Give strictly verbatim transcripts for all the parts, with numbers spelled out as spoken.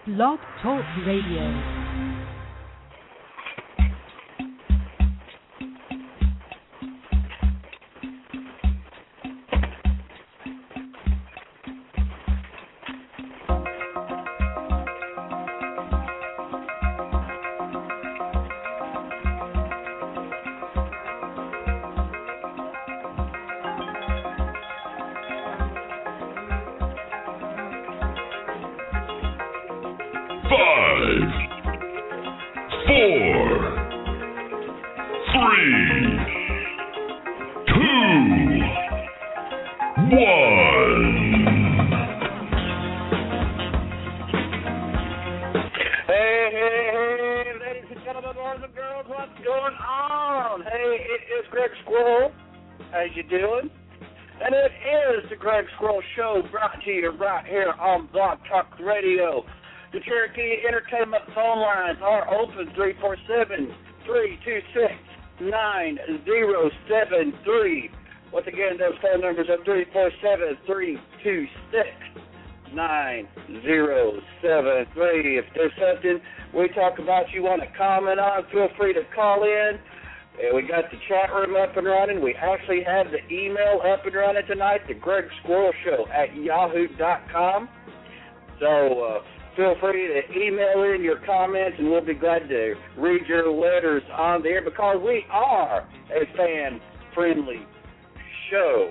Blog Talk Radio. Right here on Blog Talk Radio. The Cherokee Entertainment phone lines are open three four seven, three two six, nine zero seven three. Once again, those phone numbers are three four seven, three two six, nine zero seven three. If there's something we talk about you want to comment on, feel free to call in. And we got the chat room up and running. We actually have the email up and running tonight, the Greg Squirrel Show at yahoo dot com. So uh, feel free to email in your comments, and we'll be glad to read your letters on there because we are a fan-friendly show.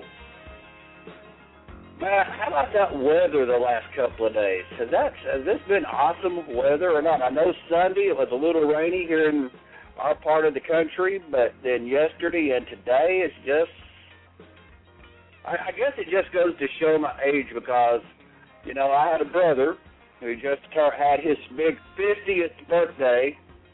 Man, how about that weather the last couple of days? Has that has this been awesome weather or not? I know Sunday it was a little rainy here in our part of the country, but then yesterday and today it's just, I, I guess it just goes to show my age because, you know, I had a brother who just had his big fiftieth birthday,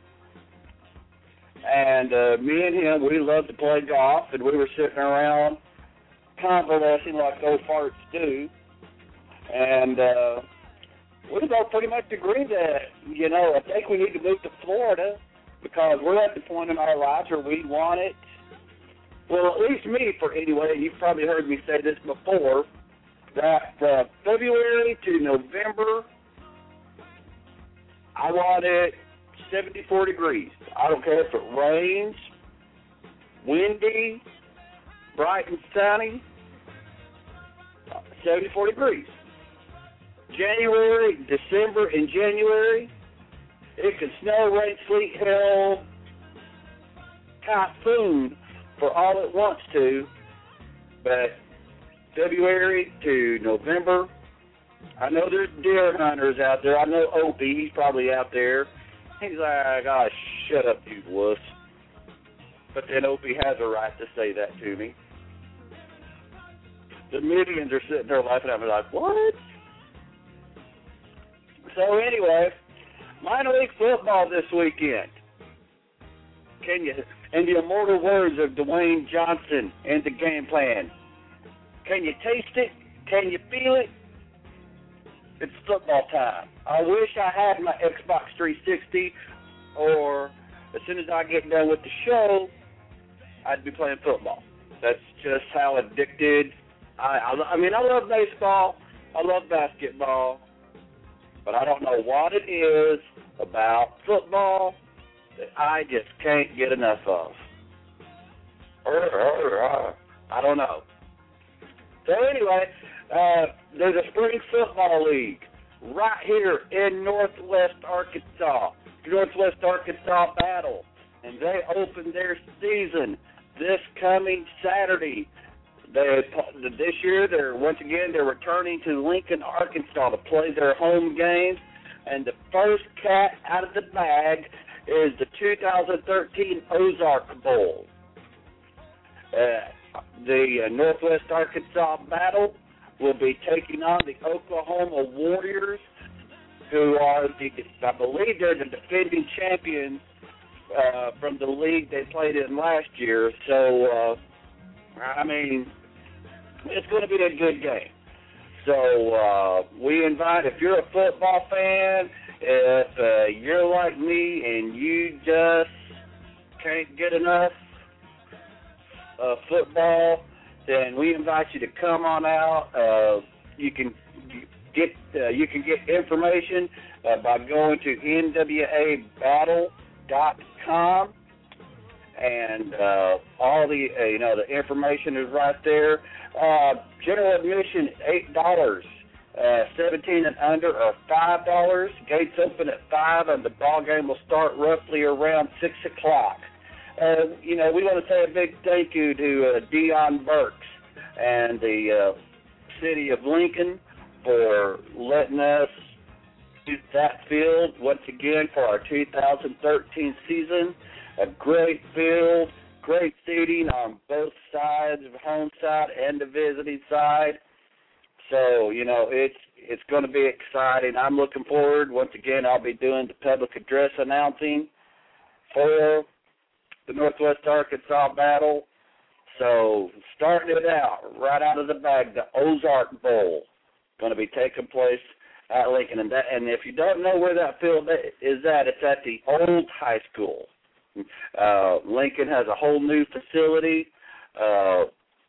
and uh, me and him, we loved to play golf, and we were sitting around convalescing like those farts do, and uh, we both pretty much agreed that, you know, I think we need to move to Florida, because we're at the point in our lives where we want it, well, at least me, for anyway, you've probably heard me say this before, that uh, February to November, I want it seventy-four degrees. I don't care if it rains, windy, bright and sunny, seventy-four degrees. January, December, and January, it can snow, rain, sleet, hail, typhoon for all it wants to, but February to November, I know there's deer hunters out there. I know Opie, he's probably out there. He's like, oh, shut up, you wuss. But then Opie has a right to say that to me. The Midians are sitting there laughing at me like, what? So anyway, minor league football this weekend. Can you, in the immortal words of Dwayne Johnson in the game plan, can you taste it? Can you feel it? It's football time. I wish I had my Xbox three sixty, or as soon as I get done with the show, I'd be playing football. That's just how addicted I, I, I mean, I love baseball. I love basketball. But I don't know what it is about football that I just can't get enough of. I don't know. So anyway, uh, there's a spring football league right here in Northwest Arkansas, Northwest Arkansas Battle, and they open their season this coming Saturday. They, this year, they're once again they're returning to Lincoln, Arkansas, to play their home games. And the first cat out of the bag is the two thousand thirteen Ozark Bowl. Uh, the uh, Northwest Arkansas Battle will be taking on the Oklahoma Warriors, who are the, I believe, they're the defending champions uh, from the league they played in last year. So, uh, I mean, it's going to be a good game. So uh, we invite, if you're a football fan, if uh, you're like me and you just can't get enough of football, then we invite you to come on out. Uh, you can get uh, you can get information uh, by going to N W A battle dot com, and uh, all the uh, you know the information is right there. Uh, general admission eight dollars. Uh, seventeen and under are five dollars. Gates open at five, and the ball game will start roughly around six o'clock. Uh, you know, we want to say a big thank you to uh, Dion Burks and the uh, city of Lincoln for letting us use that field once again for our two thousand thirteen season. A great field, great seating on both sides, of home side and the visiting side. So, you know, it's it's going to be exciting. I'm looking forward. Once again, I'll be doing the public address announcing for the Northwest Arkansas Battle. So, starting it out, right out of the bag, the Ozark Bowl going to be taking place at Lincoln. And, that, and if you don't know where that field is at, it's at the old high school. Uh, Lincoln has a whole new facility. Uh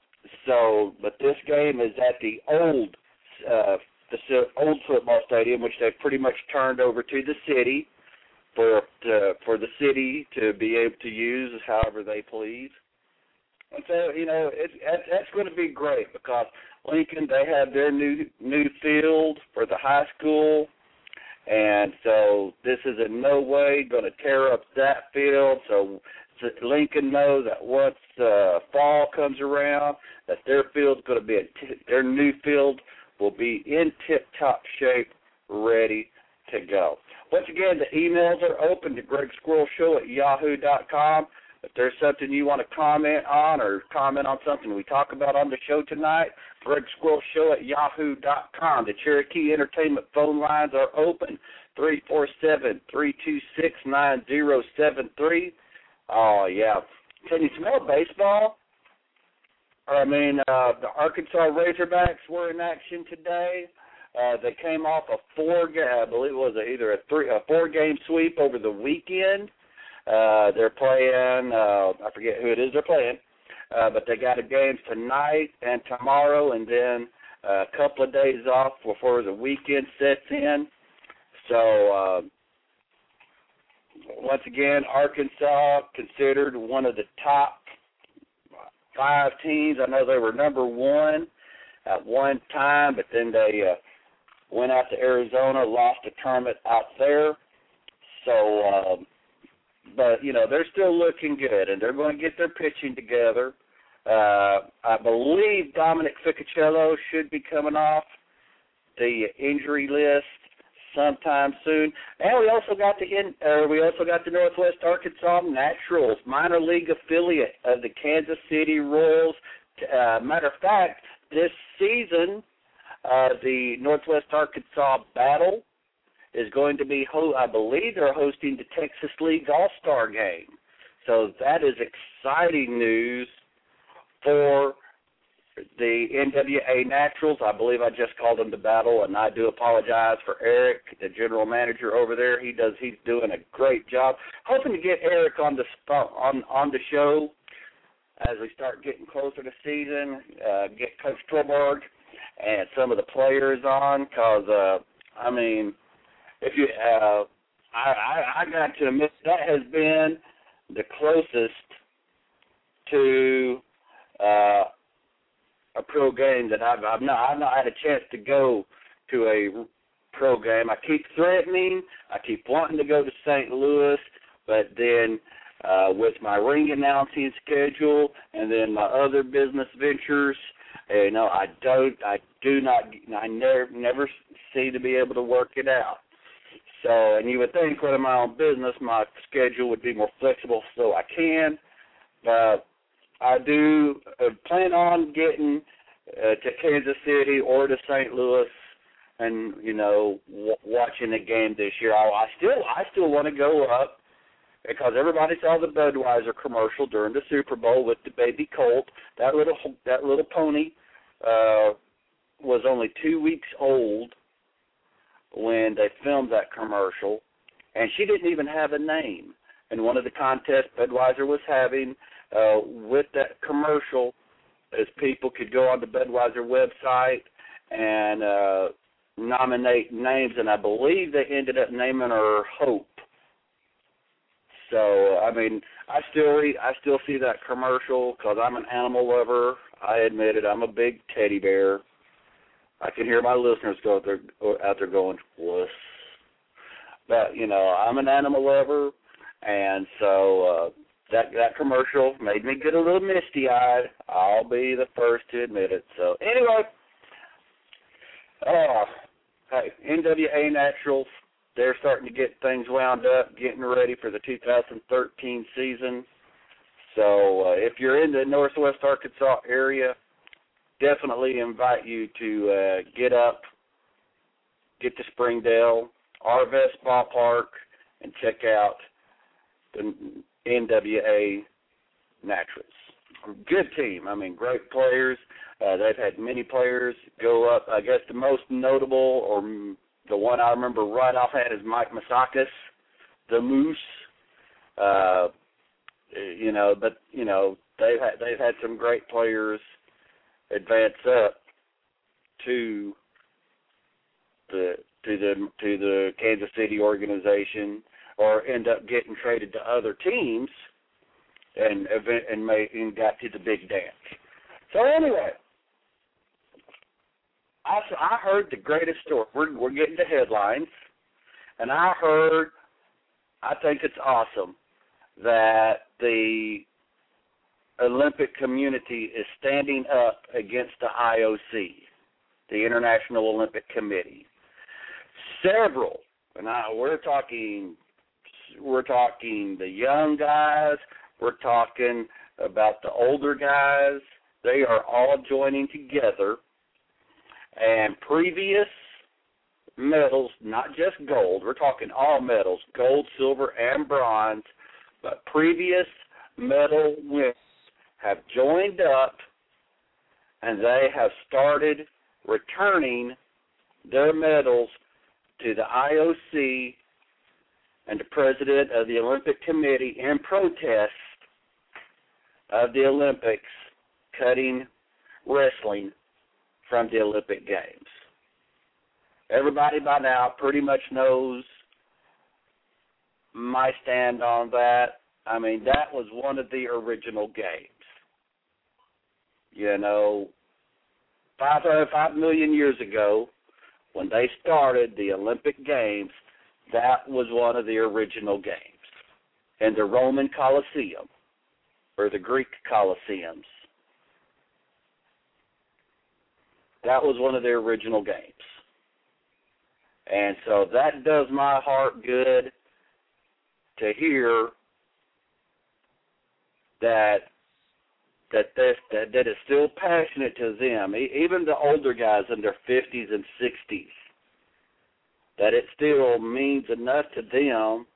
So, but this game is at the old, uh, the old football stadium, which they've pretty much turned over to the city for uh, for the city to be able to use however they please. And so, you know, it's that's going to be great because Lincoln, they have their new new field for the high school, and so this is in no way going to tear up that field. So. So Lincoln knows that once uh, fall comes around, that their field's going to be a t- their new field will be in tip-top shape, ready to go. Once again, the emails are open to Greg Squirrel Show at yahoo dot com. If there's something you want to comment on or comment on something we talk about on the show tonight, Greg Squirrel Show at yahoo dot com. The Cherokee Entertainment phone lines are open, three four seven, three two six, nine zero seven three. Oh, yeah. Can you smell baseball? I mean, uh, the Arkansas Razorbacks were in action today. Uh, they came off a four, I believe it was either a three, a four-game sweep over the weekend. Uh, they're playing, uh, I forget who it is they're playing, uh, but they got a game tonight and tomorrow, and then a couple of days off before the weekend sets in. So, uh, once again, Arkansas considered one of the top five teams. I know they were number one at one time, but then they uh, went out to Arizona, lost a tournament out there. So, uh, but, you know, they're still looking good, and they're going to get their pitching together. Uh, I believe Dominic Ficcicello should be coming off the injury list sometime soon. And we also got the in, uh, we also got the Northwest Arkansas Naturals, minor league affiliate of the Kansas City Royals. Uh, matter of fact, this season, uh, the Northwest Arkansas Battle is going to be, ho- I believe they're hosting the Texas League's All-Star Game. So that is exciting news for the N W A Naturals. I believe I just called them the Battle, and I do apologize for Eric, the general manager over there. He does. He's doing a great job. Hoping to get Eric on the spot, on on the show as we start getting closer to season. Uh, get Coach Trollberg and some of the players on, because uh, I mean, if you, uh, I, I I got to admit that has been the closest to. Uh, a pro game that I've, I've not I've not had a chance to go to a pro game. I keep threatening, I keep wanting to go to Saint Louis, but then uh, with my ring announcing schedule and then my other business ventures, you know, I don't, I do not, I never, never seem to be able to work it out. So, and you would think with my own business, my schedule would be more flexible, so I can, but I do uh, plan on getting uh, to Kansas City or to Saint Louis, and you know, w- watching the game this year. I, I still, I still want to go up because everybody saw the Budweiser commercial during the Super Bowl with the baby colt. That little, that little pony uh, was only two weeks old when they filmed that commercial, and she didn't even have a name. And one of the contests Budweiser was having. Uh, with that commercial, as people could go on the Budweiser website and uh, nominate names, and I believe they ended up naming her Hope. So, I mean, I still re- I still see that commercial because I'm an animal lover. I admit it. I'm a big teddy bear. I can hear my listeners go out there, out there going, wuss. But, you know, I'm an animal lover, and so uh, that that commercial made me get a little misty-eyed. I'll be the first to admit it. So, anyway, uh, hey, N W A Naturals, they're starting to get things wound up, getting ready for the two thousand thirteen season. So, uh, if you're in the Northwest Arkansas area, definitely invite you to uh, get up, get to Springdale, Arvest Ballpark, and check out the N W A Naturals. Good team. I mean, great players. Uh, they've had many players go up. I guess the most notable, or the one I remember right offhand, is Mike Masakis, the Moose. Uh, you know, but you know they've had they've had some great players advance up to the to the to the Kansas City organization, or end up getting traded to other teams, and event and made and got to the big dance. So anyway, I I heard the greatest story. We're we're getting to headlines, and I heard, I think it's awesome that the Olympic community is standing up against the I O C, the International Olympic Committee. Several, and I, we're talking, we're talking the young guys, we're talking about the older guys. They are all joining together, and previous medals, not just gold, we're talking all medals, gold, silver, and bronze, but previous medal winners have joined up, and they have started returning their medals to the I O C and the president of the Olympic Committee in protest of the Olympics cutting wrestling from the Olympic Games. Everybody by now pretty much knows my stand on that. I mean, that was one of the original games. You know, five, five million years ago, when they started the Olympic Games, that was one of the original games in the Roman Colosseum, or the Greek Colosseums. That was one of their original games. And so that does my heart good to hear that that this, that that is still passionate to them, even the older guys in their fifties and sixties, that it still means enough to them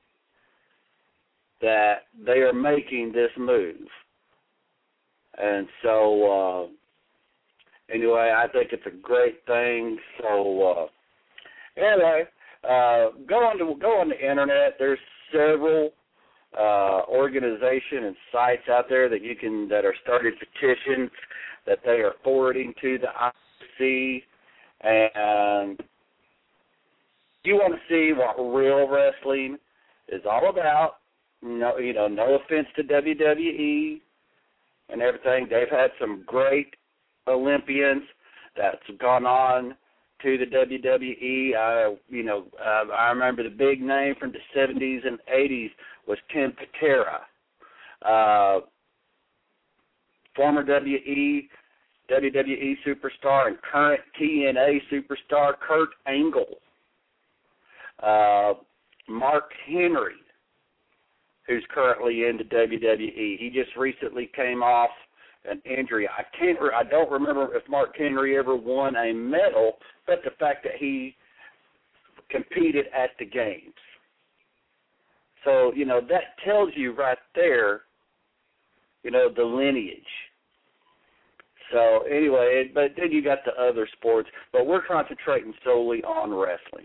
that they are making this move. And so, uh, anyway, I think it's a great thing. So, uh, anyway, uh, go on to go on the internet. There's several uh, organization and sites out there that you can that are started petitions that they are forwarding to the I O C, and you want to see what real wrestling is all about. No, you know, no offense to W W E and everything. They've had some great Olympians that's gone on to the W W E. I, you know, uh, I remember the big name from the seventies and eighties was Ken Patera. Uh, former W W E, W W E superstar and current T N A superstar Kurt Angle. Uh, Mark Henry, who's currently in the W W E. He just recently came off an injury. I can't. I don't remember if Mark Henry ever won a medal, but the fact that he competed at the games. So, you know, that tells you right there, you know, the lineage. So, anyway, but then you got the other sports, but we're concentrating solely on wrestling.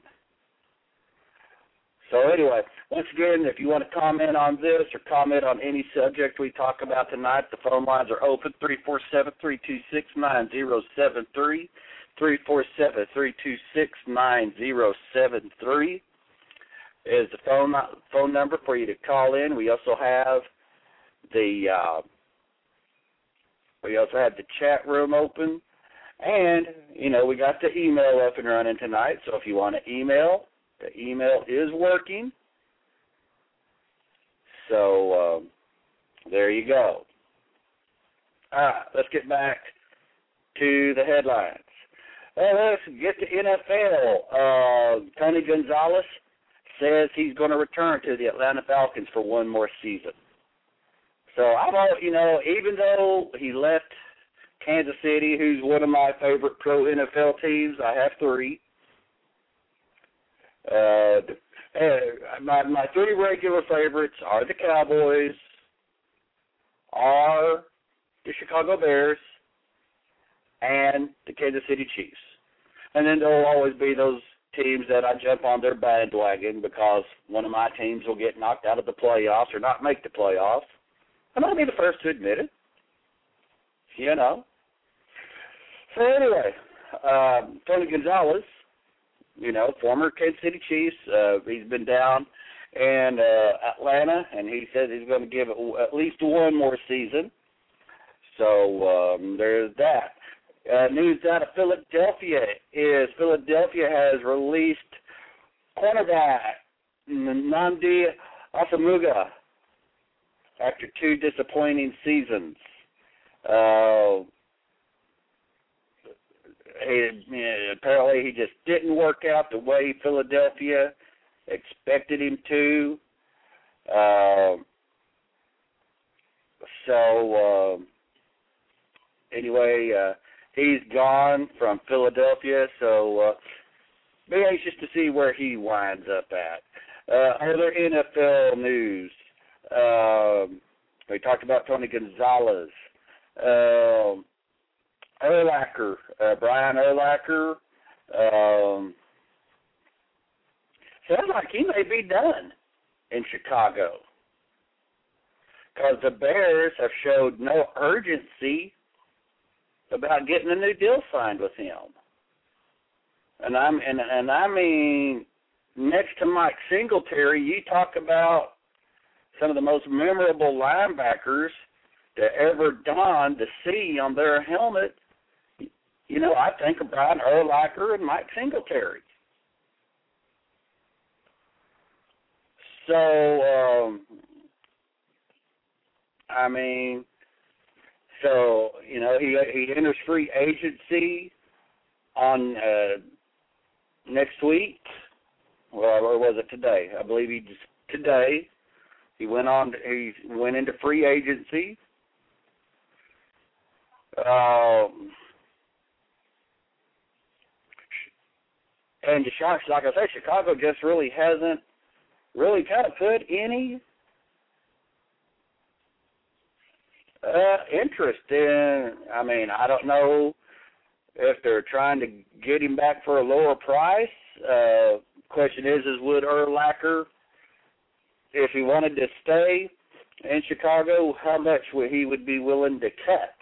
So, anyway, once again, if you want to comment on this or comment on any subject we talk about tonight, the phone lines are open, three four seven, three two six, nine zero seven three. three four seven, three two six, nine zero seven three is the phone phone number for you to call in. We also have the uh, we also have the chat room open, and you know we got the email up and running tonight. So if you want to email, the email is working. So um, there you go. All right, let's get back to the headlines. Well, let's get to N F L. Uh, Tony Gonzalez says he's going to return to the Atlanta Falcons for one more season. So I don't, you know, even though he left Kansas City, who's one of my favorite pro N F L teams, I have three. Uh, my my three regular favorites are the Cowboys, are the Chicago Bears, and the Kansas City Chiefs. And then there will always be those teams that I jump on their bandwagon because one of my teams will get knocked out of the playoffs or not make the playoffs. And I'll be the first to admit it. You know. So anyway, um, Tony Gonzalez, you know, former Kansas City Chiefs, uh, he's been down in uh, Atlanta, and he says he's going to give it at least one more season. So um, there's that. Uh, news out of Philadelphia is Philadelphia has released cornerback Nnamdi Asomugha after two disappointing seasons. Uh, he, apparently he just didn't work out the way Philadelphia expected him to. Uh, so, uh, anyway, uh, he's gone from Philadelphia, so uh, be anxious to see where he winds up at. Uh, other N F L news. Um, we talked about Tony Gonzalez. Uh, Urlacher, uh, Brian Urlacher, um, sounds like he may be done in Chicago because the Bears have showed no urgency about getting a new deal signed with him. And I'm and, and I mean, next to Mike Singletary, you talk about some of the most memorable linebackers to ever don the C on their helmet. You know, I think of Brian Urlacher and Mike Singletary. So, um, I mean, so, you know, he he enters free agency on uh, next week. Well, or was it today? I believe he just today. He went on. He went into free agency. Um, and Deshaun, like I said, Chicago just really hasn't really kind of put any uh, interest in. I mean, I don't know if they're trying to get him back for a lower price. Uh, question is, is would Urlacher, if he wanted to stay in Chicago, how much would he would be willing to cut?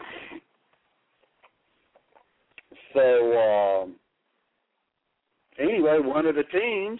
So, um, anyway, one of the teams,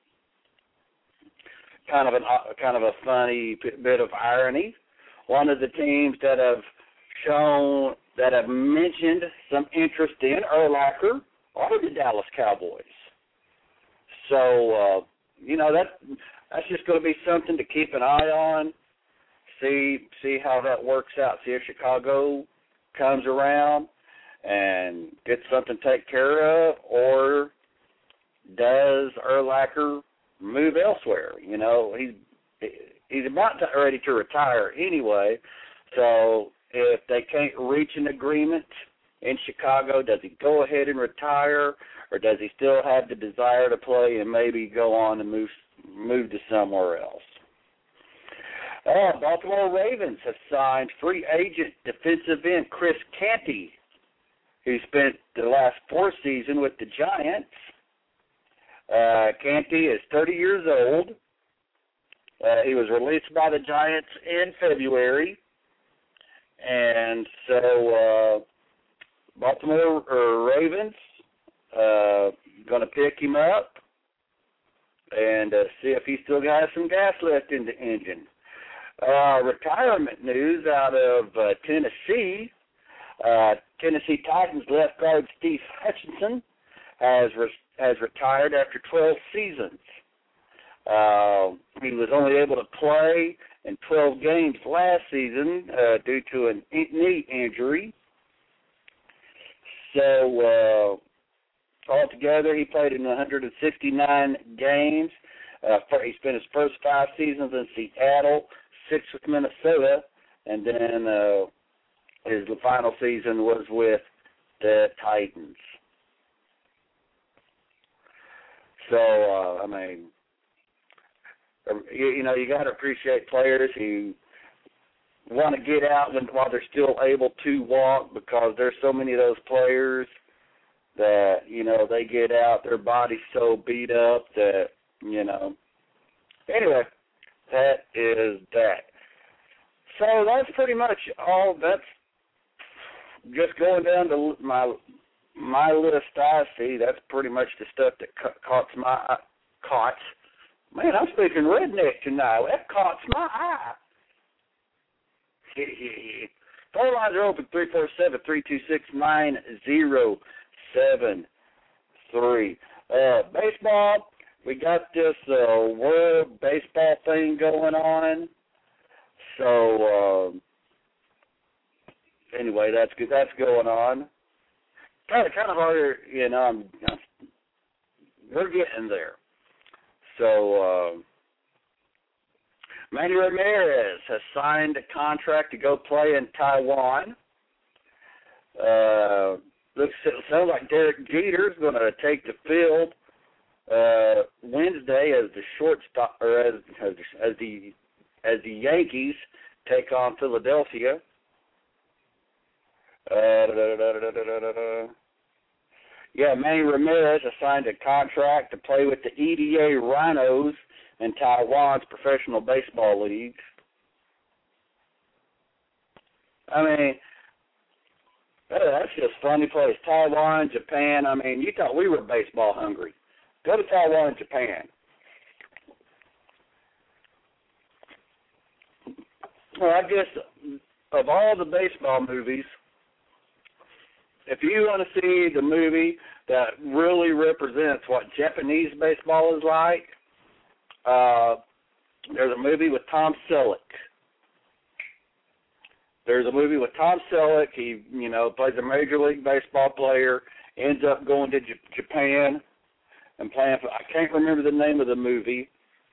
kind of an kind of a funny bit of irony, one of the teams that have shown, that have mentioned some interest in Urlacher are the Dallas Cowboys. So, uh, you know, that that's just going to be something to keep an eye on, see see how that works out, see if Chicago comes around and gets something taken care of, or does Urlacher move elsewhere? You know, he's he's about to, ready to retire anyway, so if they can't reach an agreement in Chicago, does he go ahead and retire, or does he still have the desire to play and maybe go on and move move to somewhere else? Uh, Baltimore Ravens have signed free agent defensive end Chris Canty, who spent the last four seasons with the Giants. Uh, Canty is thirty years old. Uh, he was released by the Giants in February. And so uh, Baltimore uh, Ravens uh, going to pick him up and uh, see if he still got some gas left in the engine. Uh, retirement news out of uh, Tennessee. Uh, Tennessee Titans left guard Steve Hutchinson has re- has retired after twelve seasons. Uh, he was only able to play in twelve games last season uh, due to a knee injury. So uh, altogether, he played in one hundred sixty-nine games. Uh, he spent his first five seasons in Seattle, six with Minnesota, and then uh, his final season was with the Titans. So, uh, I mean, you, you know, you got to appreciate players who want to get out when, while they're still able to walk, because there's so many of those players that, you know, they get out, their body's so beat up that, you know. Anyway, that is that. So that's pretty much all. That's just going down to my my list I see. That's pretty much the stuff that ca- caught my caught. Man, I'm speaking redneck tonight. That caught my eye. Phone lines are open, three four seven, three two six, nine zero seven three. Uh, baseball, we got this uh, World Baseball thing going on. So, uh, anyway, that's good. That's going on. Kind of, kind of hard, you know, I'm, I'm, we're getting there. So, uh, Manny Ramirez has signed a contract to go play in Taiwan. Uh, looks it sounds like Derek Jeter is going to take the field uh, Wednesday as the shortstop, or as as, as the as the Yankees take on Philadelphia. Uh, da, da, da, da, da, da, da. Yeah, Manny Ramirez has signed a contract to play with the E D A Rhinos in Taiwan's professional baseball league. I mean, that's just a funny place. Taiwan, Japan. I mean, you thought we were baseball hungry. Go to Taiwan and Japan. Well, I guess of all the baseball movies, if you want to see the movie that really represents what Japanese baseball is like, uh, there's a movie with Tom Selleck. There's a movie with Tom Selleck. He, you know, plays a Major League Baseball player, ends up going to J- Japan and playing for, I can't remember the name of the movie,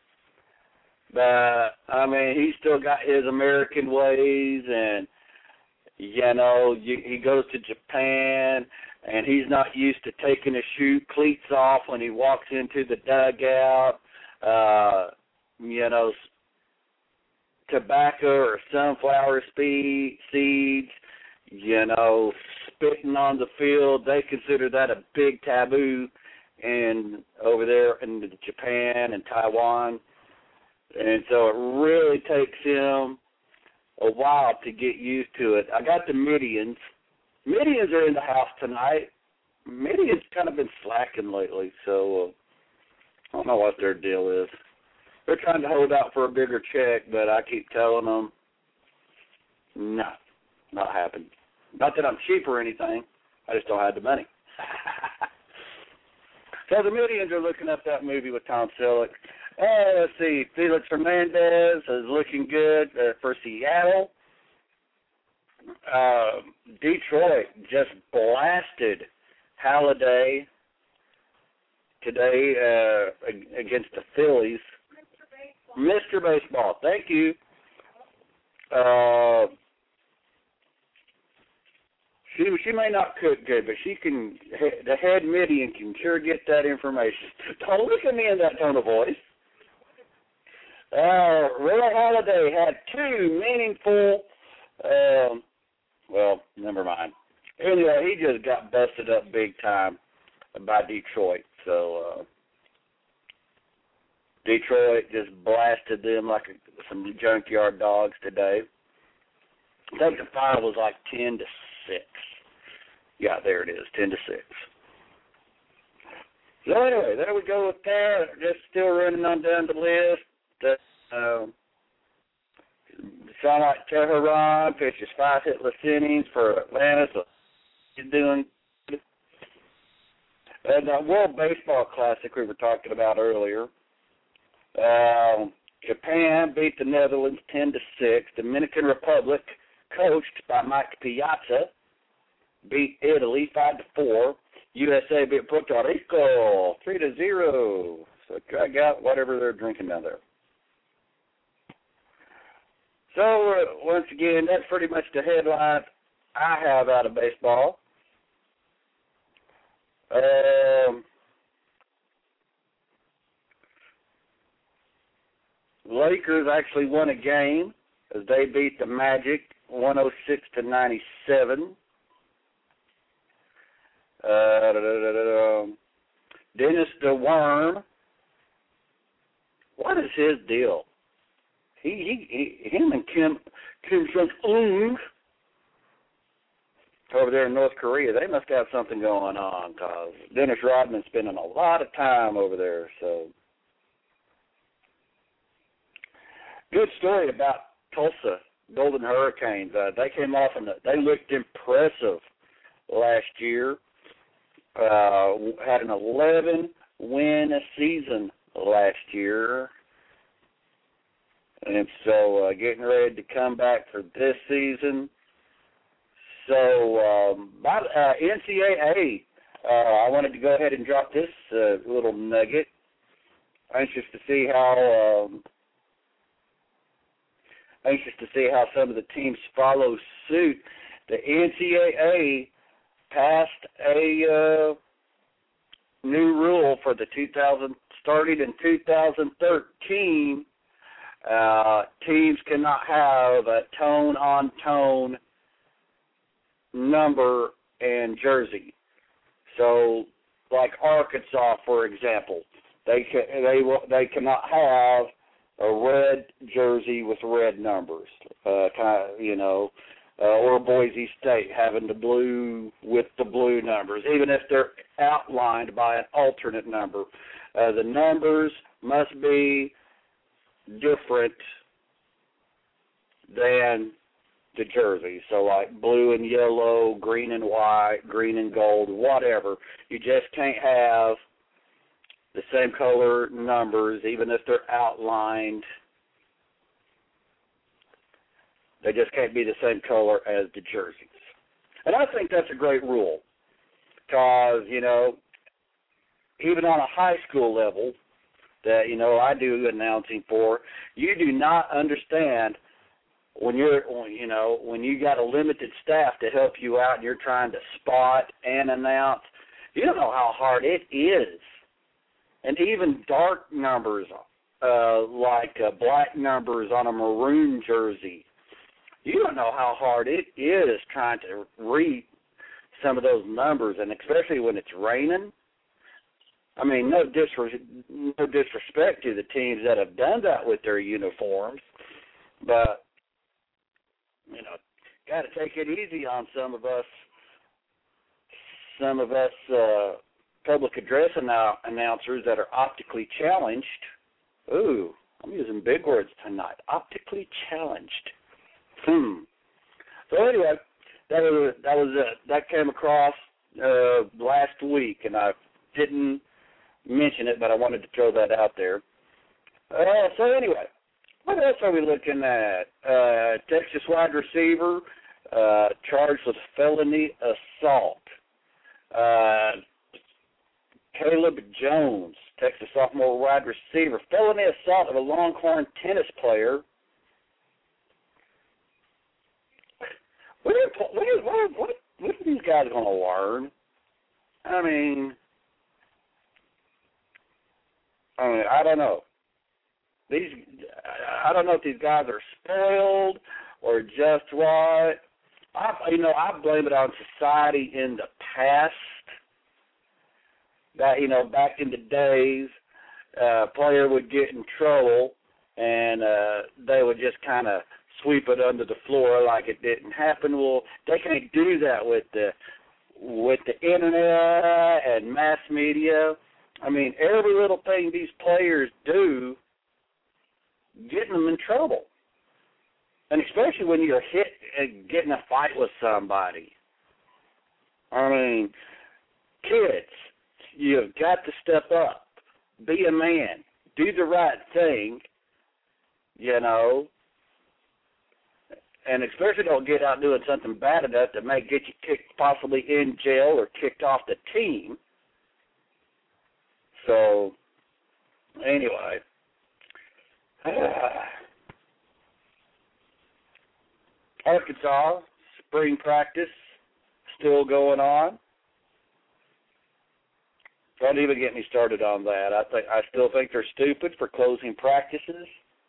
but, I mean, he's still got his American ways, and, you know, you, he goes to Japan, and he's not used to taking his shoe cleats off when he walks into the dugout. Uh, you know, tobacco or sunflower spe- seeds, you know, spitting on the field. They consider that a big taboo in over there in Japan and Taiwan. And so it really takes him a while to get used to it. I got the Midians. Midians are in the house tonight. Midians kind of been slacking lately, so uh, I don't know what their deal is. They're trying to hold out for a bigger check, but I keep telling them, no, not happening. Not that I'm cheap or anything. I just don't have the money. So the Midians are looking up that movie with Tom Selleck. Uh, let's see, Felix Hernandez is looking good uh, for Seattle. Uh, Detroit just blasted Halladay today uh, against the Phillies. Mister Baseball. Mister Baseball, thank you. Uh, she she may not cook good, but she can. The head Midian can sure get that information. Don't look at me in that tone of voice. Uh, Roy Halladay had two meaningful. Um, well, never mind. Anyway, he just got busted up big time by Detroit. So uh, Detroit just blasted them like a, some junkyard dogs today. I think the final was like ten to six. Yeah, there it is, ten to six. So anyway, there we go with that. Just still running on down the list. Uh, sound like Teheran pitches five hitless innings for Atlanta, so he's doing good. And the World Baseball Classic we were talking about earlier. Uh, Japan beat the Netherlands ten to six. Dominican Republic, coached by Mike Piazza, beat Italy five to four. U S A beat Puerto Rico three to zero. So drag out whatever they're drinking down there. So uh, once again, that's pretty much the headline I have out of baseball. Um, Lakers actually won a game as they beat the Magic one oh six to ninety-seven. Uh, da, da, da, da, da. Dennis the Worm, what is his deal? He, he, he him and Kim, Kim Jong-un over there in North Korea, they must have something going on because Dennis Rodman's spending a lot of time over there. So, good story about Tulsa Golden Hurricanes. Uh, they came off and they looked impressive last year. Uh, had an eleven win season last year, and so uh, getting ready to come back for this season. So, um, by, uh, N C double A, uh, I wanted to go ahead and drop this uh, little nugget. Anxious to see how um, anxious to see how some of the teams follow suit. The N C double A passed a uh, new rule for the two thousand starting in two thousand thirteen. Uh, teams cannot have a tone-on-tone number and jersey. So, like Arkansas, for example, they can, they they cannot have a red jersey with red numbers. Uh, kind of, you know. Uh, or Boise State having the blue with the blue numbers, even if they're outlined by an alternate number. Uh, the numbers must be different than the jersey. So like blue and yellow, green and white, green and gold, whatever. You just can't have the same color numbers, even if they're outlined. They just can't be the same color as the jerseys. And I think that's a great rule because, you know, even on a high school level that, you know, I do announcing for, you do not understand when you're, you know, when you got a limited staff to help you out and you're trying to spot and announce, you don't know how hard it is. And even dark numbers, uh, like uh, black numbers on a maroon jersey, you don't know how hard it is trying to read some of those numbers, and especially when it's raining. I mean, no, disres- no disrespect to the teams that have done that with their uniforms, but, you know, got to take it easy on some of us, some of us uh, public address annou- announcers that are optically challenged. Ooh, I'm using big words tonight. Optically challenged. Hmm. So anyway, that was that was uh, that came across uh, last week, and I didn't mention it, but I wanted to throw that out there. Uh, so anyway, what else are we looking at? Uh, Texas wide receiver uh, charged with felony assault. Uh, Caleb Jones, Texas sophomore wide receiver, felony assault of a Longhorn tennis player. What are, what, are, what, what, what are these guys going to learn? I mean, I mean, I don't know. These, I don't know if these guys are spoiled or just what. I, you know, I blame it on society in the past. That, you know, back in the days, uh, a player would get in trouble and uh, they would just kind of sweep it under the floor like it didn't happen. Well, they can't do that with the with the internet and mass media. I mean, every little thing these players do getting them in trouble. And especially when you're hit and getting a fight with somebody. I mean, kids, you've got to step up. Be a man. Do the right thing, you know. And especially don't get out doing something bad enough that may get you kicked, possibly in jail or kicked off the team. So, anyway. Arkansas, spring practice still going on. Don't even get me started on that. I think I still think they're stupid for closing practices.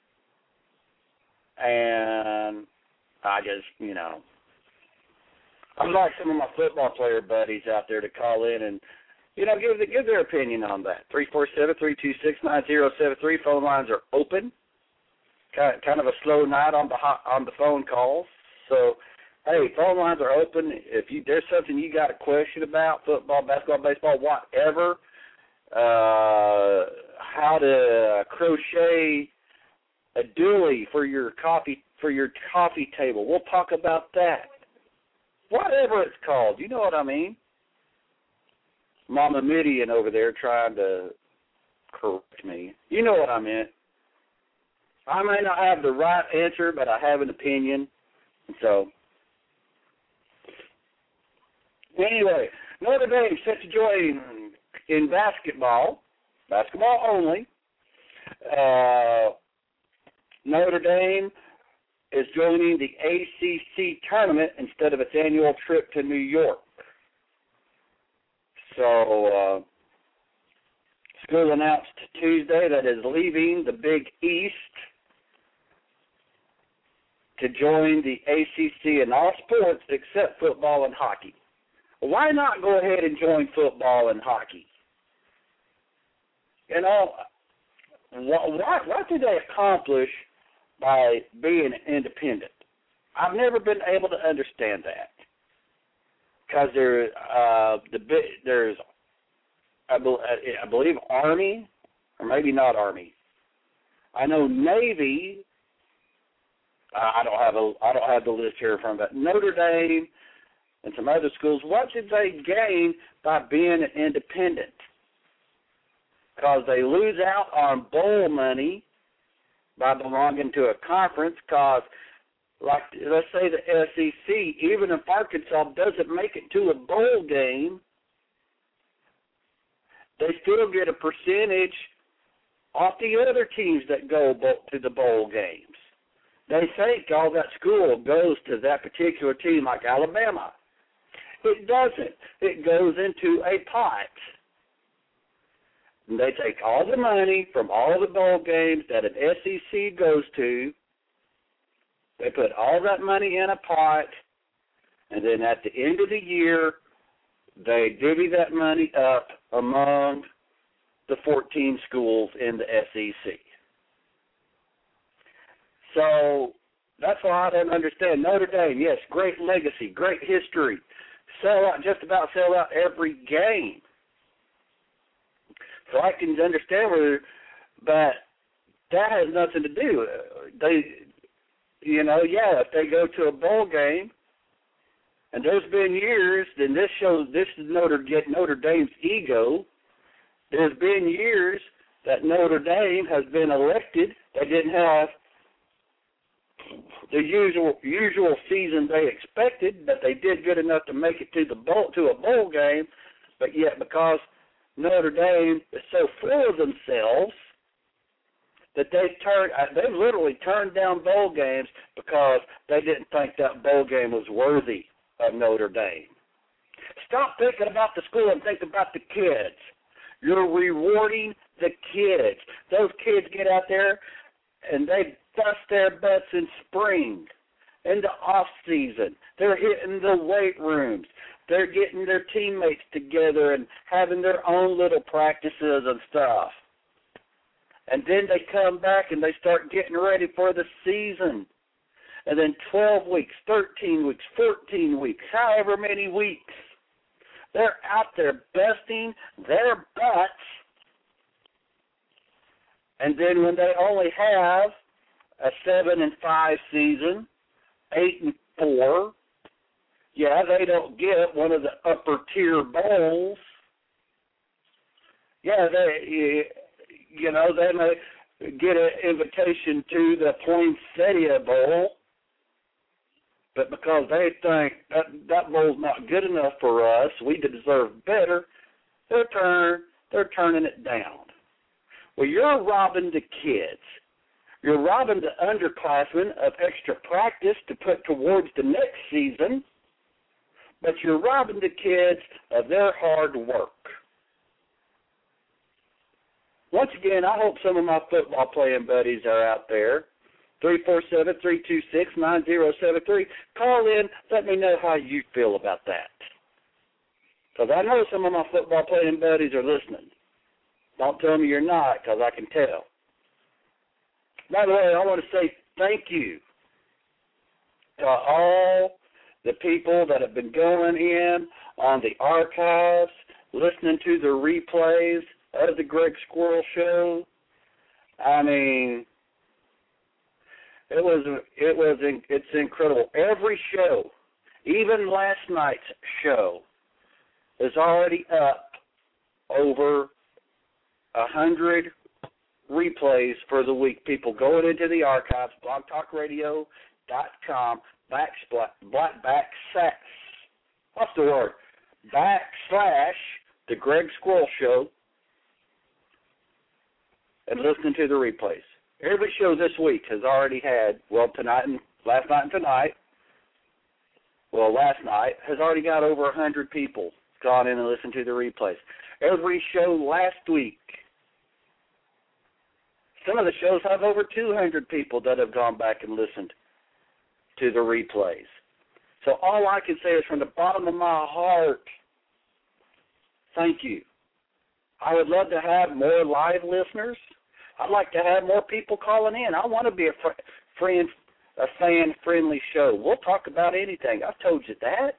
And I just, you know, I'd like some of my football player buddies out there to call in and, you know, give, the, give their opinion on that. three four seven, three two six, nine zero seven three. Phone lines are open. Kind, kind of a slow night on the hot, on the phone calls. So, hey, phone lines are open. If you there's something you got a question about, football, basketball, baseball, whatever, uh, how to crochet a doily for your coffee for your coffee table, we'll talk about that. Whatever it's called, you know what I mean. Mama Midian over there trying to correct me. You know what I meant. I may not have the right answer, but I have an opinion. So, anyway, Notre Dame set to join in basketball, basketball only. Uh, Notre Dame is joining the A C C tournament instead of its annual trip to New York. So, uh, school announced Tuesday that it is leaving the Big East to join the A C C in all sports except football and hockey. Why not go ahead and join football and hockey? You know, what, what, what did they accomplish by being independent? I've never been able to understand that. Because there, uh, the there's, I, be, I believe, Army, or maybe not Army. I know Navy. I don't have a, I don't have the list here from that. Notre Dame and some other schools. What did they gain by being independent? Because they lose out on bowl money by belonging to a conference. Because, like, let's say the S E C, even if Arkansas doesn't make it to a bowl game, they still get a percentage off the other teams that go to the bowl games. They think all that school goes to that particular team, like Alabama. It doesn't. It goes into a pot. And they take all the money from all the bowl games that an S E C goes to. They put all that money in a pot, and then at the end of the year, they divvy that money up among the fourteen schools in the S E C. So that's why I don't understand. Notre Dame, yes, great legacy, great history. Sell out, just about sell out every game. So I can understand where, but that has nothing to do. They, you know, yeah, if they go to a bowl game, and there's been years, then this shows, this is Notre, Notre Dame's ego. There's been years that Notre Dame has been elected. They didn't have the usual usual season they expected, but they did good enough to make it to the bowl, to a bowl game. But yet, because Notre Dame is so full of themselves that they've turned, they've literally turned down bowl games because they didn't think that bowl game was worthy of Notre Dame. Stop thinking about the school and think about the kids. You're rewarding the kids. Those kids get out there and they bust their butts in spring, in the off season. They're hitting the weight rooms. They're getting their teammates together and having their own little practices and stuff. And then they come back and they start getting ready for the season. And then twelve weeks, thirteen weeks, fourteen weeks, however many weeks, they're out there busting their butts And then when they only have a seven and five season, eight and four, yeah, they don't get one of the upper tier bowls. Yeah, they, you know, they may get an invitation to the Poinsettia Bowl, but because they think that that bowl's not good enough for us, we deserve better, they're turn they're turning it down. Well, you're robbing the kids. You're robbing the underclassmen of extra practice to put towards the next season, but you're robbing the kids of their hard work. Once again, I hope some of my football playing buddies are out there. three four seven, three two six, nine zero seven three. Call in. Let me know how you feel about that. Because I know some of my football playing buddies are listening. Don't tell me you're not, because I can tell. By the way, I want to say thank you to all the people that have been going in on the archives, listening to the replays of the Greg Squirrel Show. I mean, it was it was it's incredible. Every show, even last night's show, is already up over a hundred replays for the week. People going into the archives, blog talk radio dot com backslash black backslash what's the word backslash the Greg Squirrel Show, and listening to the replays. Every show this week has already had, well, tonight and last night and tonight, well, last night, has already got over one hundred people gone in and listened to the replays. Every show last week, some of the shows have over two hundred people that have gone back and listened to the replays. So all I can say is from the bottom of my heart, thank you. I would love to have more live listeners. I'd like to have more people calling in. I want to be a fr- friend, a fan-friendly show. We'll talk about anything. I've told you that.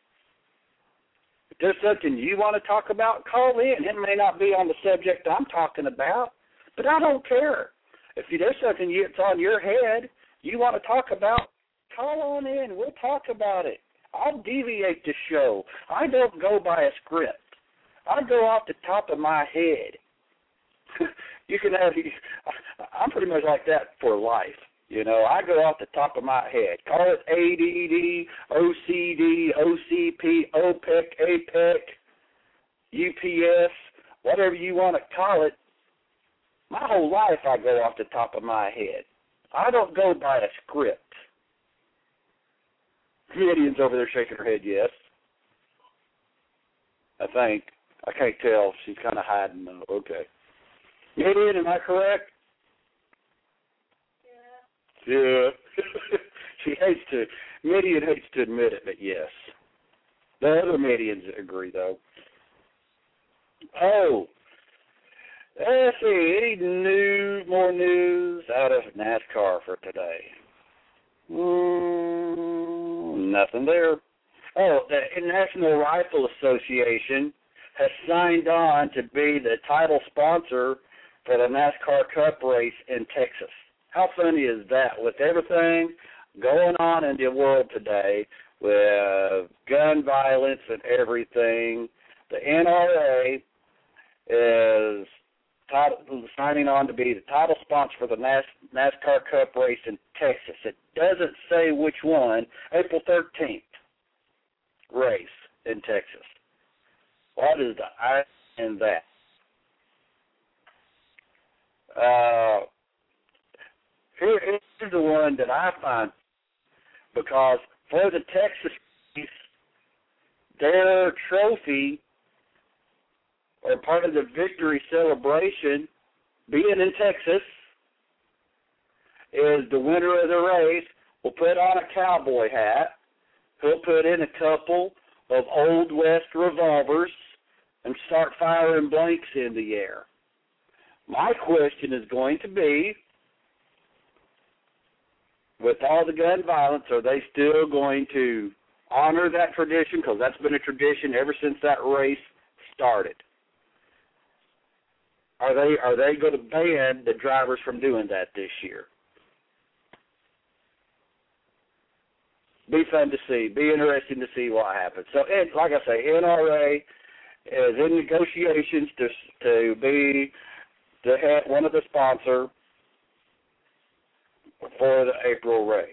If there's something you want to talk about, call in. It may not be on the subject I'm talking about, but I don't care. If there's something that's on your head you want to talk about, call on in. We'll talk about it. I'll deviate the show. I don't go by a script. I go off the top of my head. You can have, I'm pretty much like that for life. You know, I go off the top of my head. Call it A D D, O C D, O C P, OPEC, APEC, U P S, whatever you want to call it. My whole life I go off the top of my head. I don't go by a script. Gideon's over there shaking her head, yes. I think. I can't tell. She's kind of hiding, though. Okay. Gideon, am I correct? Yeah. Yeah. She hates to, Midian hates to admit it, but yes. The other Midians agree, though. Oh. Let's see, any new, more news out of NASCAR for today? Mm, nothing there. Oh, the International Rifle Association has signed on to be the title sponsor for the NASCAR Cup race in Texas. How funny is that? With everything going on in the world today, with gun violence and everything, the N R A is title, signing on to be the title sponsor for the NAS, NASCAR Cup race in Texas. It doesn't say which one. April thirteenth race in Texas. What is the I in that? Uh, here, here's the one that I find, because for the Texas piece, their trophy, or part of the victory celebration, being in Texas, is the winner of the race will put on a cowboy hat. He'll put in a couple of Old West revolvers and start firing blanks in the air. My question is going to be, with all the gun violence, are they still going to honor that tradition? Because that's been a tradition ever since that race started. Are they are they going to ban the drivers from doing that this year? Be fun to see. Be interesting to see what happens. So, and like I say, N R A is in negotiations to to be the head, one of the sponsor for the April race.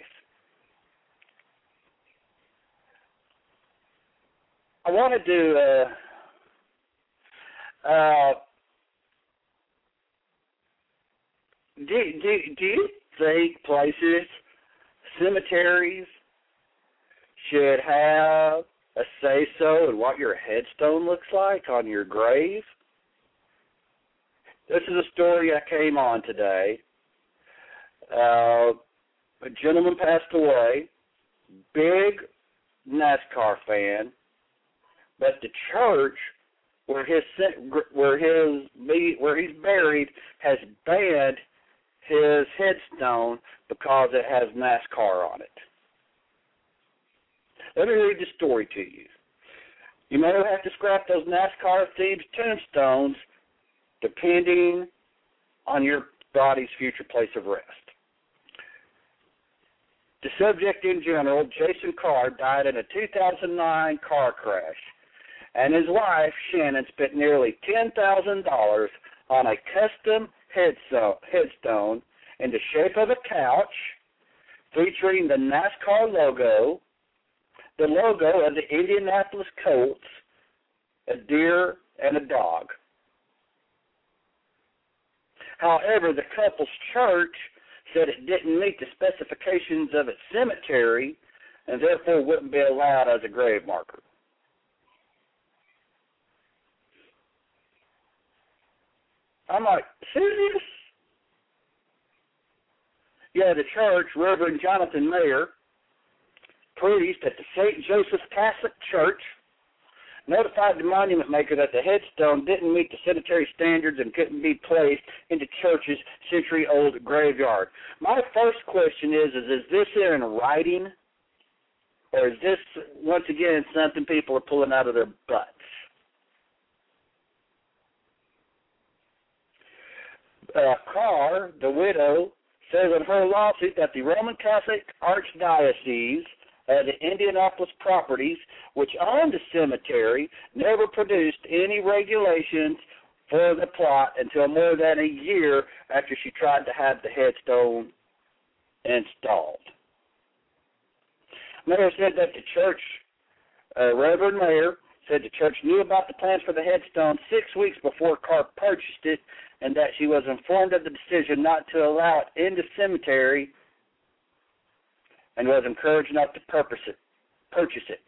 I want to do. Uh, uh, do, do do you think places, cemeteries, should have a say-so in what your headstone looks like on your grave? This is a story I came on today. Uh, a gentleman passed away, big NASCAR fan, but the church where his where his where he's buried has banned his headstone because it has NASCAR on it. Let me read the story to you. You may have to scrap those NASCAR-themed tombstones depending on your body's future place of rest. The subject in general, Jason Carr, died in a two thousand nine car crash, and his wife, Shannon, spent nearly ten thousand dollars on a custom headstone in the shape of a couch featuring the NASCAR logo, the logo of the Indianapolis Colts, a deer, and a dog. However, the couple's church said it didn't meet the specifications of its cemetery and therefore wouldn't be allowed as a grave marker. I'm like, serious? Yeah, the church, Reverend Jonathan Mayer, priest at the Saint Joseph Catholic Church, notified the monument maker that the headstone didn't meet the sanitary standards and couldn't be placed in the church's century-old graveyard. My first question is, is, is this in writing, or is this, once again, something people are pulling out of their butts? Uh, Carr, the widow, says in her lawsuit that the Roman Catholic Archdiocese Uh, the Indianapolis properties, which owned the cemetery, never produced any regulations for the plot until more than a year after she tried to have the headstone installed. Mayer said that the church, uh, Reverend Mayer, said the church knew about the plans for the headstone six weeks before Carr purchased it, and that she was informed of the decision not to allow it in the cemetery and was encouraged not to purpose it, purchase it.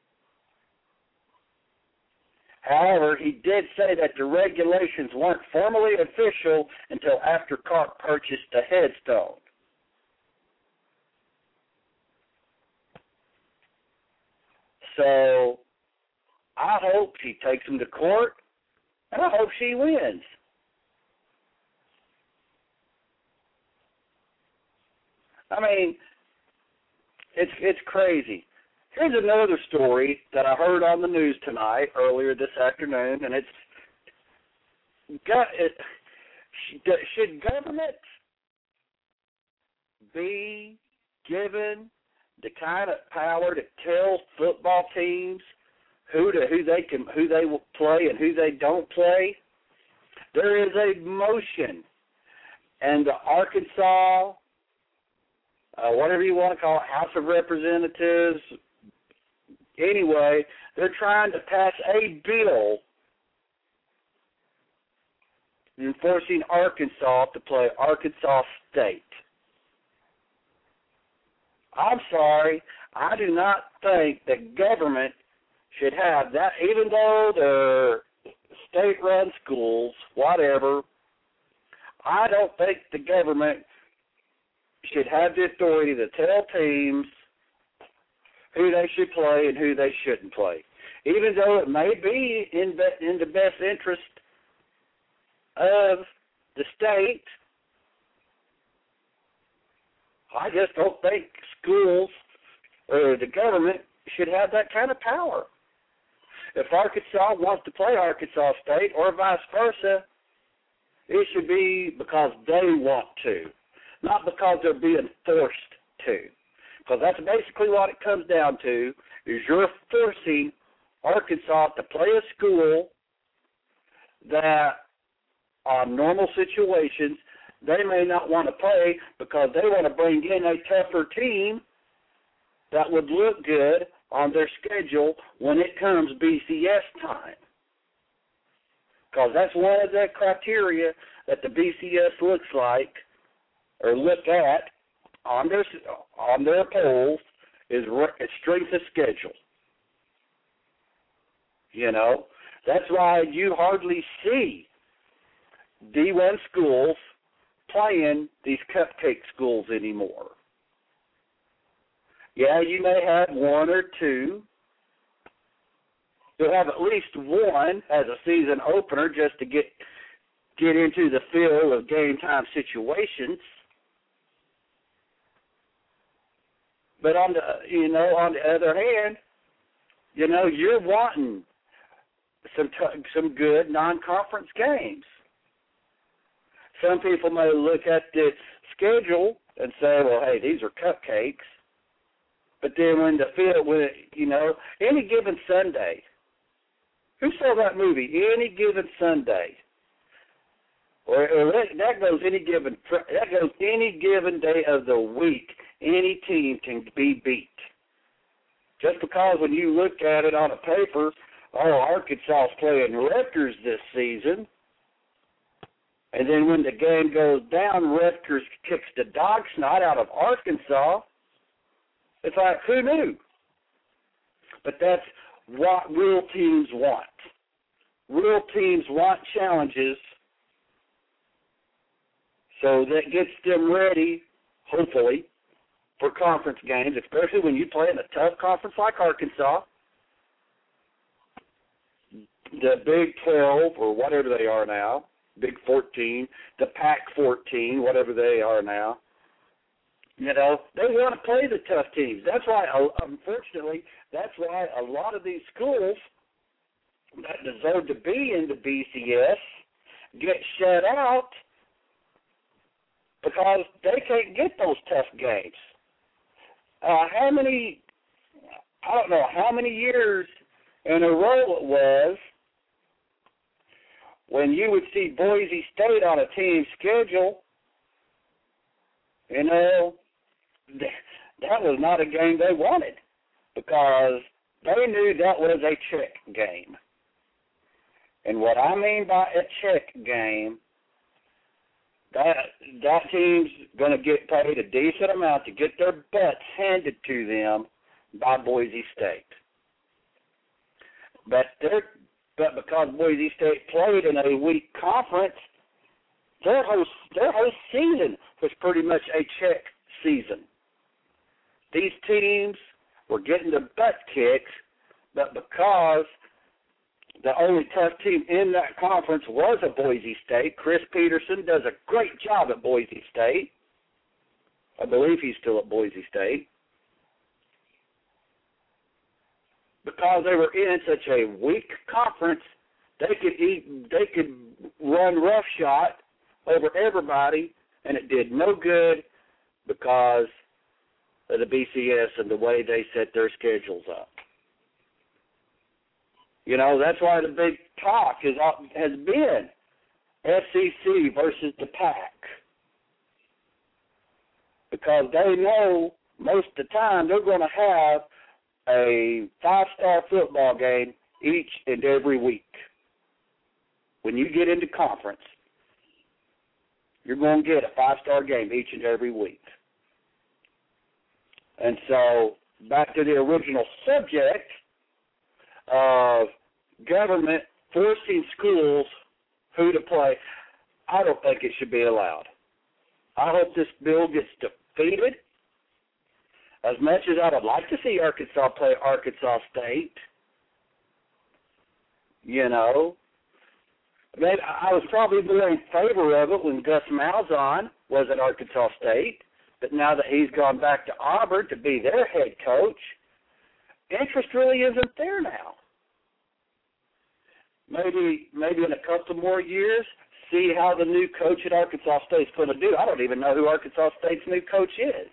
However, he did say that the regulations weren't formally official until after Carr purchased the headstone. So I hope she takes him to court, and I hope she wins. I mean, It's it's crazy. Here's another story that I heard on the news tonight, earlier this afternoon, and it's got it. Should government be given the kind of power to tell football teams who to who they can who they will play and who they don't play? There is a motion, and the Arkansas, Uh, whatever you want to call it, House of Representatives. Anyway, they're trying to pass a bill enforcing Arkansas to play Arkansas State. I'm sorry, I do not think the government should have that, even though they're state-run schools, whatever. I don't think the government should have the authority to tell teams who they should play and who they shouldn't play, even though it may be in, be, in the best interest of the state. I just don't think schools or the government should have that kind of power. If Arkansas wants to play Arkansas State or vice versa, It should be because they want to, not because they're being forced to. Because that's basically what it comes down to, is you're forcing Arkansas to play a school that on normal situations they may not want to play because they want to bring in a tougher team that would look good on their schedule when it comes B C S time. Because that's one of the criteria that the B C S looks like or look at on their on their polls is strength of schedule. You know, that's why you hardly see D one schools playing these cupcake schools anymore. Yeah, you may have one or two. You'll have at least one as a season opener just to get get into the feel of game time situations. But on the you know on the other hand, you know you're wanting some t- some good non-conference games. Some people may look at the schedule and say, well, hey, these are cupcakes. But then when the field, when you know, any given Sunday, who saw that movie? Any given Sunday, or, or that goes any given that goes any given day of the week. Any team can be beat. Just because when you look at it on a paper, oh, Arkansas is playing Rutgers this season. And then when the game goes down, Rutgers kicks the dog snot out of Arkansas. It's like, who knew? But that's what real teams want. Real teams want challenges, so that gets them ready, hopefully, for conference games, especially when you play in a tough conference like Arkansas. The Big twelve, or whatever they are now, Big fourteen, the Pac fourteen, whatever they are now. You know, they want to play the tough teams. That's why, unfortunately, that's why a lot of these schools that deserve to be in the B C S get shut out because they can't get those tough games. Uh, how many, I don't know how many years in a row it was when you would see Boise State on a team schedule, you know, that was not a game they wanted because they knew that was a check game. And what I mean by a check game, that that team's going to get paid a decent amount to get their butts handed to them by Boise State. But they're But because Boise State played in a weak conference, their whole, their whole season was pretty much a check season. These teams were getting their butt kicked, but because the only tough team in that conference was a Boise State, Chris Peterson does a great job at Boise State. I believe he's still at Boise State. Because they were in such a weak conference, they could eat, they could run roughshod over everybody, and it did no good because of the B C S and the way they set their schedules up. You know, that's why the big talk is, has been S E C versus the Pac. Because they know most of the time they're going to have a five-star football game each and every week. When you get into conference, you're going to get a five-star game each and every week. And so, back to the original subject of government forcing schools who to play, I don't think it should be allowed. I hope this bill gets defeated. As much as I would like to see Arkansas play Arkansas State, you know, maybe I was probably more in favor of it when Gus Malzahn was at Arkansas State, but now that he's gone back to Auburn to be their head coach, interest really isn't there now. Maybe, maybe in a couple more years, see how the new coach at Arkansas State's going to do. I don't even know who Arkansas State's new coach is.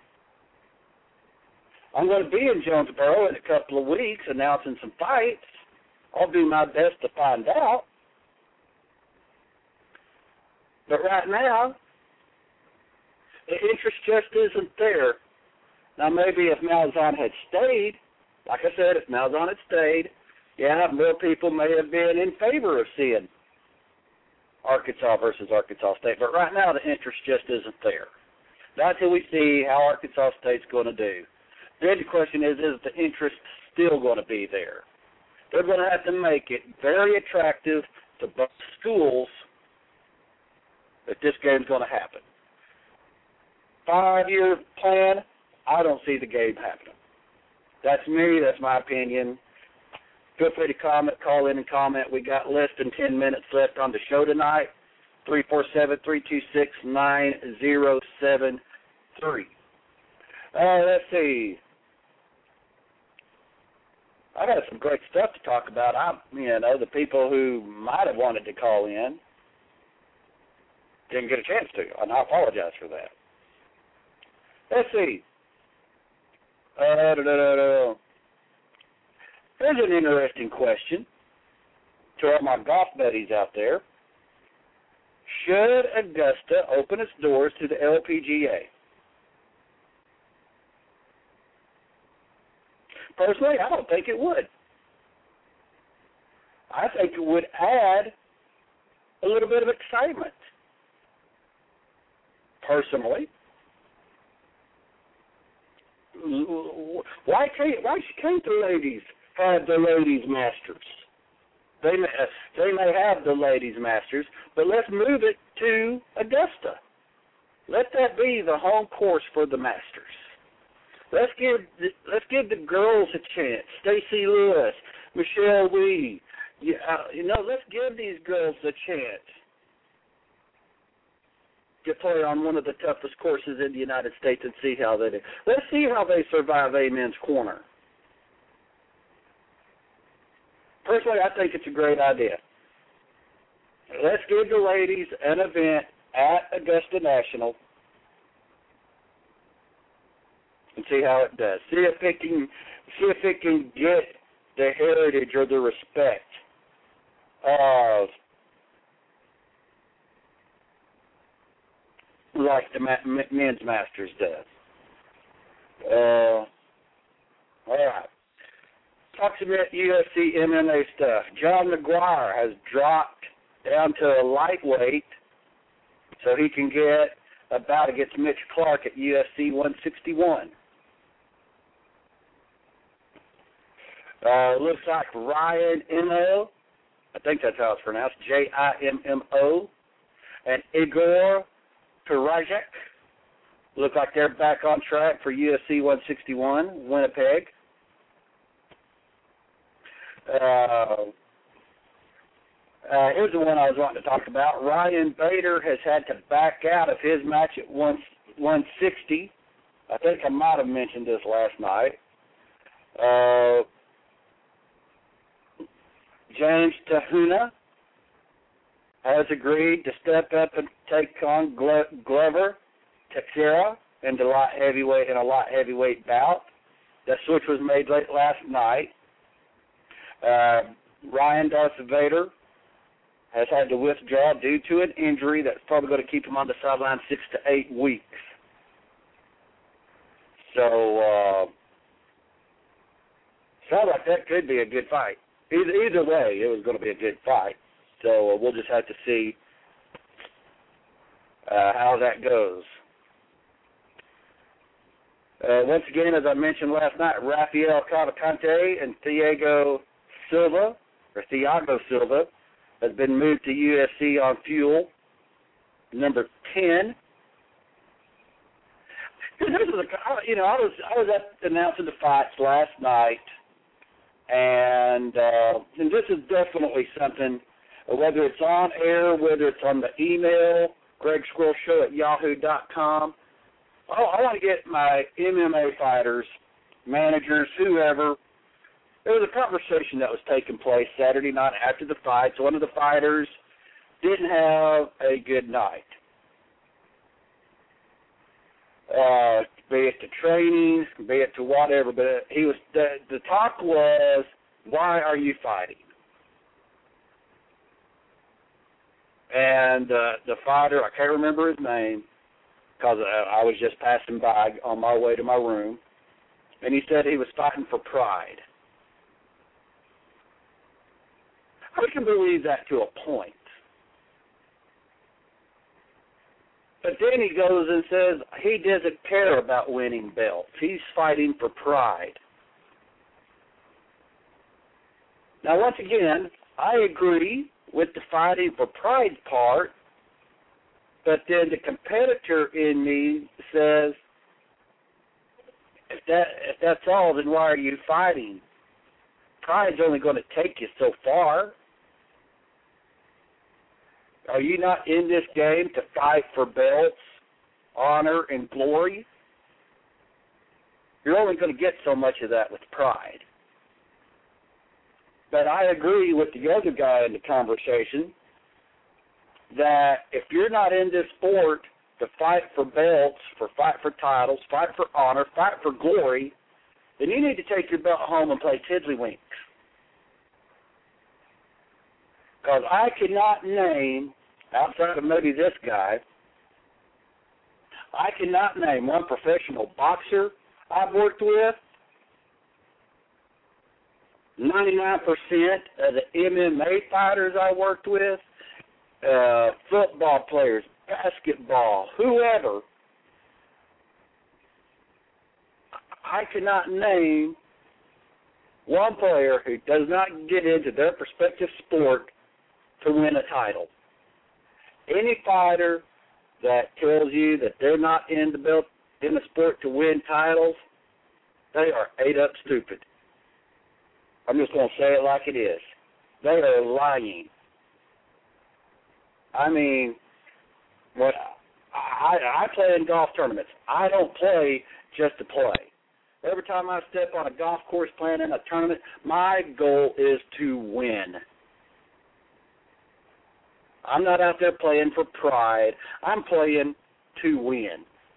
I'm going to be in Jonesboro in a couple of weeks announcing some fights. I'll do my best to find out. But right now, the interest just isn't there. Now, maybe if Malzahn had stayed, like I said, if Malzahn had stayed, yeah, more people may have been in favor of seeing Arkansas versus Arkansas State. But right now, the interest just isn't there. Not until we see how Arkansas State's going to do. Then the question is, is the interest still going to be there? They're going to have to make it very attractive to both schools that this game's going to happen. Five-year plan, I don't see the game happening. That's me. That's my opinion. Feel free to comment, call in and comment. We got less than ten minutes left on the show tonight. three four seven, three two six, nine zero seven three. Uh, let's see. I got some great stuff to talk about. I, you know, the people who might have wanted to call in didn't get a chance to, and I apologize for that. Let's see. Uh, da, da, da, da. Here's an interesting question to all my golf buddies out there. Should Augusta open its doors to the L P G A? Personally, I don't think it would. I think it would add a little bit of excitement. Personally. Why can't, why can't the ladies have the ladies' masters? They may, they may have the ladies' masters, but let's move it to Augusta. Let that be the home course for the masters. Let's give the, let's give the girls a chance. Stacey Lewis, Michelle Wee, you, uh, you know, let's give these girls a chance to play on one of the toughest courses in the United States and see how they do. Let's see how they survive Amen's Corner. Personally, I think it's a great idea. Let's give the ladies an event at Augusta National and see how it does. See if it can, see if it can get the heritage or the respect of like the ma- men's Masters does. Uh, all right. Talk some U F C M M A stuff. John McGuire has dropped down to a lightweight so he can get a bout against Mitch Clark at U F C one sixty-one. Uh, looks like Ryan Immo, I think that's how it's pronounced, J I M M O, and Igor Perajek look like they're back on track for U F C one sixty-one, Winnipeg. Uh, uh, here's the one I was wanting to talk about. Ryan Bader has had to back out of his match at one sixty. I think I might have mentioned this last night. Uh, James Tahuna has agreed to step up and take on Glover Teixeira in the light heavyweight in a light heavyweight bout. That switch was made late last night. Uh, Ryan Darth Vader has had to withdraw due to an injury that's probably going to keep him on the sideline six to eight weeks. So, uh, sounds like that could be a good fight. Either, either way, it was going to be a good fight. So uh, we'll just have to see uh, how that goes. Uh, once again, as I mentioned last night, Rafael Cavalcante and Thiago Silva, or Thiago Silva, has been moved to U F C on Fuel number ten. This is a, you know, I was I was at announcing the fights last night, and uh, and this is definitely something. Whether it's on air, whether it's on the email, Greg Squirrel Show at yahoo dot com. Oh, I want to get my M M A fighters, managers, whoever. There was a conversation that was taking place Saturday night after the fights. One of the fighters didn't have a good night. Uh, be it to training, be it to whatever, but he was the, the talk was, why are you fighting? And uh, the fighter, I can't remember his name, because I was just passing by on my way to my room, and he said he was fighting for pride. I can believe that to a point. But then he goes and says he doesn't care about winning belts. He's fighting for pride. Now, once again, I agree with the fighting for pride part, but then the competitor in me says, if that if that's all, then why are you fighting? Pride's only going to take you so far. Are you not in this game to fight for belts, honor, and glory? You're only going to get so much of that with pride. But I agree with the other guy in the conversation that if you're not in this sport to fight for belts, for fight for titles, fight for honor, fight for glory, then you need to take your belt home and play tiddlywinks. Because I cannot name, outside of maybe this guy, I cannot name one professional boxer I've worked with. ninety-nine percent of the M M A fighters I worked with, uh, football players, basketball, whoever, I cannot name one player who does not get into their respective sport to win a title. Any fighter that tells you that they're not in the belt, in the sport to win titles, they are ate up stupid. I'm just going to say it like it is. They are lying. I mean, what I, I play in golf tournaments. I don't play just to play. Every time I step on a golf course playing in a tournament, my goal is to win. I'm not out there playing for pride. I'm playing to win.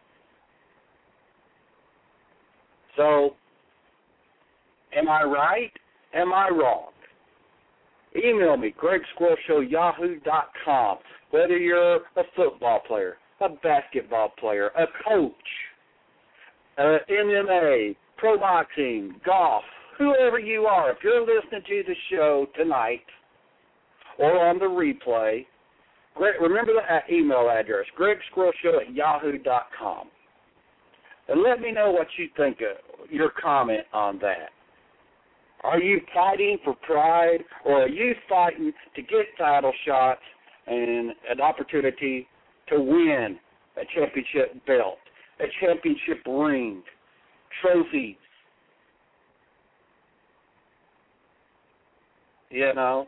So, am I right? Am I wrong? Email me, greg squirrel show yahoo dot com. Whether you're a football player, a basketball player, a coach, uh, M M A, pro boxing, golf, whoever you are, if you're listening to the show tonight or on the replay, remember that email address, greg squirrel show at yahoo dot com. And let me know what you think of your comment on that. Are you fighting for pride, or are you fighting to get title shots and an opportunity to win a championship belt, a championship ring, trophies? You know,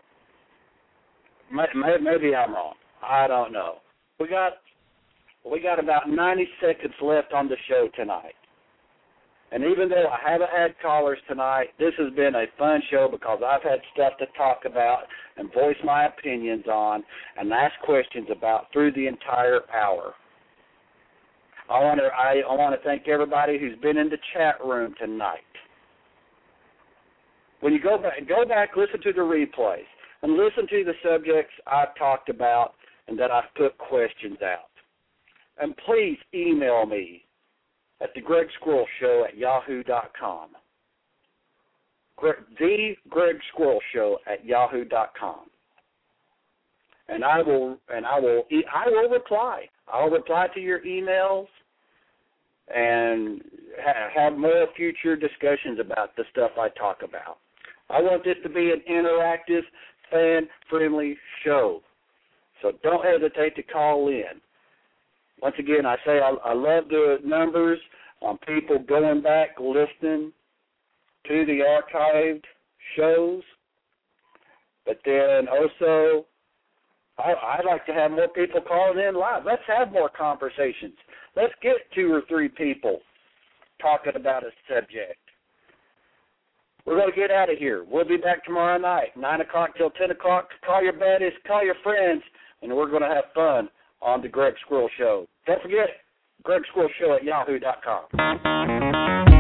maybe I'm wrong. I don't know. We got we got about ninety seconds left on the show tonight. And even though I haven't had callers tonight, this has been a fun show because I've had stuff to talk about and voice my opinions on and ask questions about through the entire hour. I want to I, I want to thank everybody who's been in the chat room tonight. When you go back, go back, listen to the replays, and listen to the subjects I've talked about and that I've put questions out. And please email me at the Greg Squirrel Show at yahoo dot com. The Greg Squirrel Show at yahoo dot com. And I will and I will I will reply. I'll reply to your emails and ha- have more future discussions about the stuff I talk about. I want this to be an interactive, fan-friendly show. So don't hesitate to call in. Once again, I say I, I love the numbers on people going back, listening to the archived shows. But then also, I, I'd like to have more people calling in live. Let's have more conversations. Let's get two or three people talking about a subject. We're going to get out of here. We'll be back tomorrow night, nine o'clock till ten o'clock. Call your buddies, call your friends. and we're going to have fun on the Greg Squirrel Show. Don't forget, Greg Squirrel Show at yahoo dot com.